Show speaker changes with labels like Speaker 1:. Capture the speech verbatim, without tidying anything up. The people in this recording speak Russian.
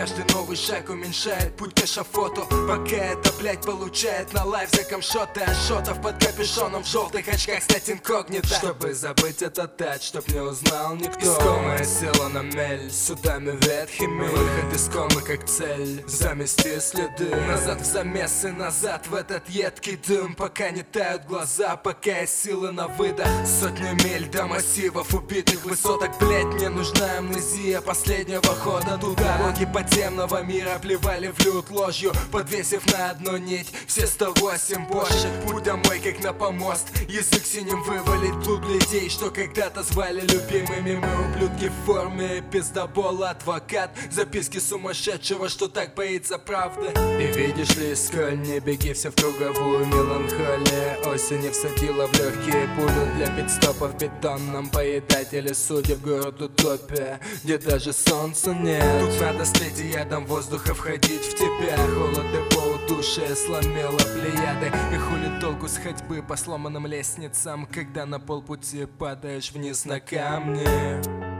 Speaker 1: каждый новый шаг уменьшает путь к эшафоту. Пока это, блять, получает на лайф за камшоты. А шотов под капюшоном в желтых очках стать инкогнито. Чтобы забыть этот тач, чтоб не узнал никто. Искомая сила на мель, судами ветхими. Выход из комы как цель, замести следы. Назад в замес и назад в этот едкий дым. Пока не тают глаза, пока есть силы на выдох. Сотни миль до массивов убитых высоток. Блять, мне нужна амнезия последнего хода туда. Боги подземного мира плевали в лют ложью, подвесив на одну нить все сто восемь бошек. Путь домой как на помост, язык синим вывалить блуд людей, что когда-то звали любимыми. Мы ублюдки в форме, пиздобол, адвокат. Записки сумасшедшего, что так боится правды. И видишь ли, сколь не беги все в круговую меланхолия. Осень всадила в легкие пулю для пидстопа в бетонном поедателе судеб. Город утопия, где даже солнца нет. Тут надо с ядом воздуха входить в тебя. Холод и полудушие сломило плеяды. И хули толку с ходьбы по сломанным лестницам, когда на полпути падаешь вниз на камни.